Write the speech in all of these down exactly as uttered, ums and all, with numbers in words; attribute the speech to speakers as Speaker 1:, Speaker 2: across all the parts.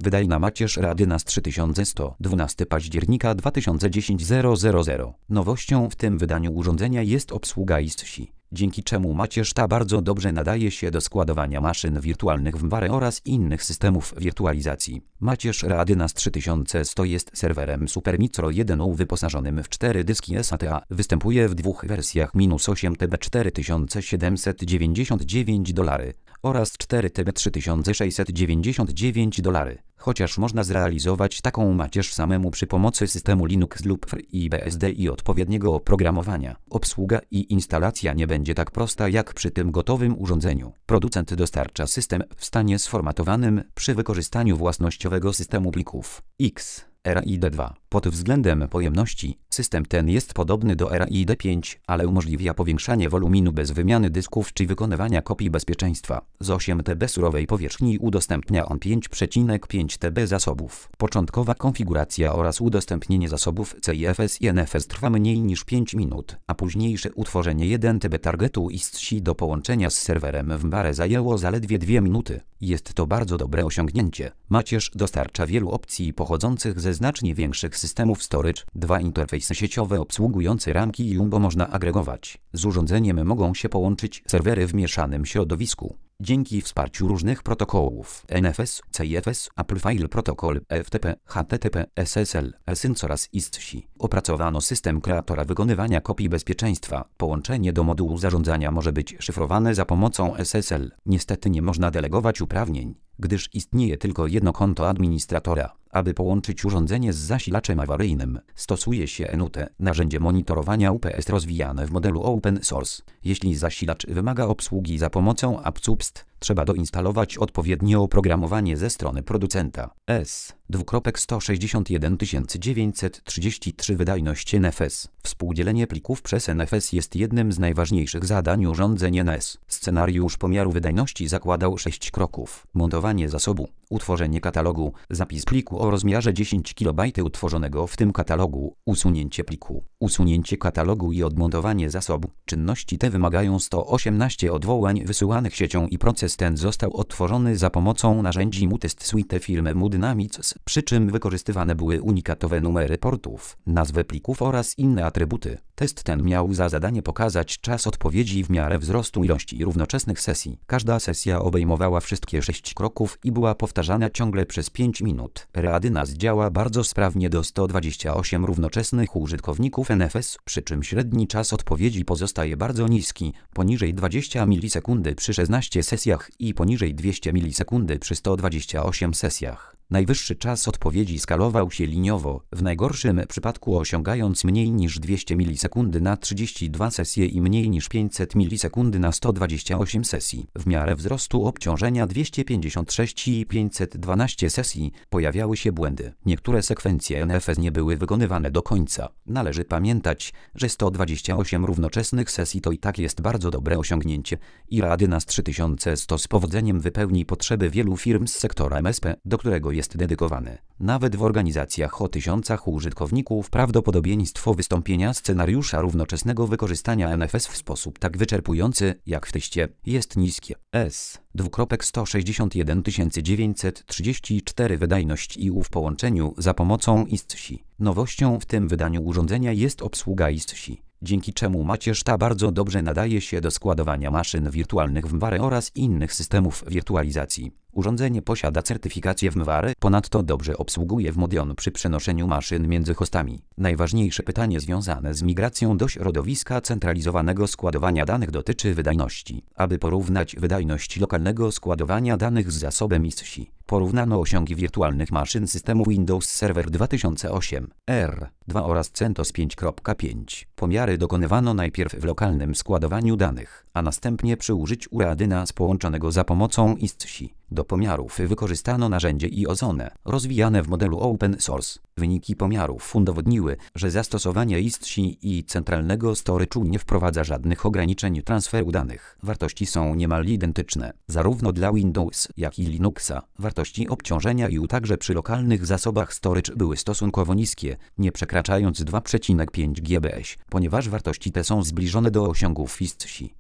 Speaker 1: Wydajna macierz Radynas trzy tysiące sto, dwunastego października dwa tysiące dziesiątego zero zero zero. Nowością w tym wydaniu urządzenia jest obsługa I S S I, dzięki czemu macierz ta bardzo dobrze nadaje się do składowania maszyn wirtualnych w VMware oraz innych systemów wirtualizacji. Macierz Radynas trzy tysiące sto jest serwerem Supermicro jeden U wyposażonym w cztery dyski SATA. Występuje w dwóch wersjach minus osiem terabytów cztery tysiące siedemset dziewięćdziesiąt dziewięć dolarów oraz cztery terabyty trzy tysiące sześćset dziewięćdziesiąt dziewięć dolarów. Chociaż można zrealizować taką macierz samemu przy pomocy systemu Linux lub FreeBSD i odpowiedniego oprogramowania, obsługa i instalacja nie będzie tak prosta jak przy tym gotowym urządzeniu. Producent dostarcza system w stanie sformatowanym przy wykorzystaniu własnościowego systemu plików X. RAID dwa. Pod względem pojemności, system ten jest podobny do RAID pięć, ale umożliwia powiększanie woluminu bez wymiany dysków czy wykonywania kopii bezpieczeństwa. Z osiem terabytów surowej powierzchni udostępnia on pięć przecinek pięć terabytów zasobów. Początkowa konfiguracja oraz udostępnienie zasobów C I F S i N F S trwa mniej niż pięć minut, a późniejsze utworzenie jeden terabajt targetu I S S I do połączenia z serwerem w VMware zajęło zaledwie dwie minuty. Jest to bardzo dobre osiągnięcie. Macierz dostarcza wielu opcji pochodzących ze znacznie większych systemów storage. Dwa interfejsy sieciowe obsługujące ramki i Jumbo można agregować. Z urządzeniem mogą się połączyć serwery w mieszanym środowisku. Dzięki wsparciu różnych protokołów N F S, C I F S, Apple File Protocol, F T P, H T T P, S S L, async oraz I S S I. Opracowano system kreatora wykonywania kopii bezpieczeństwa. Połączenie do modułu zarządzania może być szyfrowane za pomocą S S L. Niestety nie można delegować uprawnień, gdyż istnieje tylko jedno konto administratora. Aby połączyć urządzenie z zasilaczem awaryjnym, stosuje się N U T, narzędzie monitorowania U P S rozwijane w modelu open source. Jeśli zasilacz wymaga obsługi za pomocą AppSubst, trzeba doinstalować odpowiednie oprogramowanie ze strony producenta. S. sto sześćdziesiąt jeden tysięcy dziewięćset trzydzieści trzy Wydajność N F S. Współdzielenie plików przez N F S jest jednym z najważniejszych zadań urządzeń N S. Scenariusz pomiaru wydajności zakładał sześć kroków. Montowanie zasobu, utworzenie katalogu, zapis pliku o rozmiarze dziesięć kilobajtów utworzonego w tym katalogu, usunięcie pliku, usunięcie katalogu i odmontowanie zasobu. Czynności te wymagają sto osiemnaście odwołań wysyłanych siecią i proces ten został odtworzony za pomocą narzędzi Mutest Suite firmy Mudynamics, przy czym wykorzystywane były unikatowe numery portów, nazwy plików oraz inne atrybuty. Test ten miał za zadanie pokazać czas odpowiedzi w miarę wzrostu ilości równoczesnych sesji. Każda sesja obejmowała wszystkie sześć kroków i była powtarzana ciągle przez pięć minut. Radynas działa bardzo sprawnie do stu dwudziestu ośmiu równoczesnych użytkowników N F S, przy czym średni czas odpowiedzi pozostaje bardzo niski, poniżej dwadzieścia milisekund przy szesnastu sesjach i poniżej dwieście milisekund przy stu dwudziestu ośmiu sesjach. Najwyższy czas odpowiedzi skalował się liniowo, w najgorszym przypadku osiągając mniej niż dwieście milisekund na trzydzieści dwie sesje i mniej niż pięćset milisekund na sto dwadzieścia osiem sesji. W miarę wzrostu obciążenia dwieście pięćdziesiąt sześć i pięćset dwanaście sesji pojawiały się błędy. Niektóre sekwencje N F S nie były wykonywane do końca. Należy pamiętać, że sto dwadzieścia osiem równoczesnych sesji to i tak jest bardzo dobre osiągnięcie i Radynas trzy tysiące sto z powodzeniem wypełni potrzeby wielu firm z sektora M S P, do którego jest dedykowany. Nawet w organizacjach o tysiącach użytkowników prawdopodobieństwo wystąpienia scenariusza równoczesnego wykorzystania N F S w sposób tak wyczerpujący, jak w teście, jest niskie. S. sto sześćdziesiąt jeden tysięcy dziewięćset trzydzieści cztery Wydajność I U w połączeniu za pomocą I S S I. Nowością w tym wydaniu urządzenia jest obsługa I S S I, dzięki czemu macierz ta bardzo dobrze nadaje się do składowania maszyn wirtualnych w VMware oraz innych systemów wirtualizacji. Urządzenie posiada certyfikację w VMware, ponadto dobrze obsługuje Wmodion przy przenoszeniu maszyn między hostami. Najważniejsze pytanie związane z migracją do środowiska centralizowanego składowania danych dotyczy wydajności. Aby porównać wydajność lokalnego składowania danych z zasobem I S S I, porównano osiągi wirtualnych maszyn systemu Windows Server dwa tysiące osiem, R dwa oraz CentOS pięć kropka pięć. Pomiary dokonywano najpierw w lokalnym składowaniu danych, a następnie przy użyciu Radynas połączonego za pomocą I S S I. Do pomiarów wykorzystano narzędzie iOZone, rozwijane w modelu open source. Wyniki pomiarów udowodniły, że zastosowanie I S S I i centralnego storage'u nie wprowadza żadnych ograniczeń transferu danych. Wartości są niemal identyczne, zarówno dla Windows, jak i Linuxa. Wartości obciążenia I U także przy lokalnych zasobach storage były stosunkowo niskie, nie przekraczając dwa przecinek pięć gigabajtów, ponieważ wartości te są zbliżone do osiągów I S S I.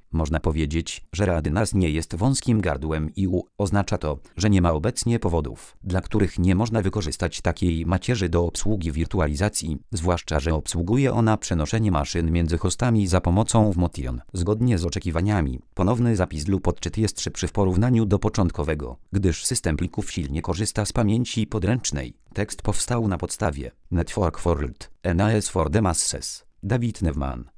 Speaker 1: Można powiedzieć, że RADNAS nie jest wąskim gardłem I U. Oznacza to, że nie ma obecnie powodów, dla których nie można wykorzystać takiej macierzy do obsługi wirtualizacji, zwłaszcza że obsługuje ona przenoszenie maszyn między hostami za pomocą Motion. Zgodnie z oczekiwaniami, ponowny zapis lub odczyt jest szybszy w porównaniu do początkowego, gdyż system plików silnie korzysta z pamięci podręcznej. Tekst powstał na podstawie Network for World, N A S for the Masses. David Nevman.